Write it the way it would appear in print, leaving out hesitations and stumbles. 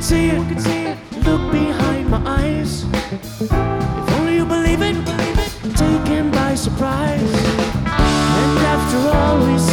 see it, look behind my eyes. If only you believe it, taken by surprise. And after all we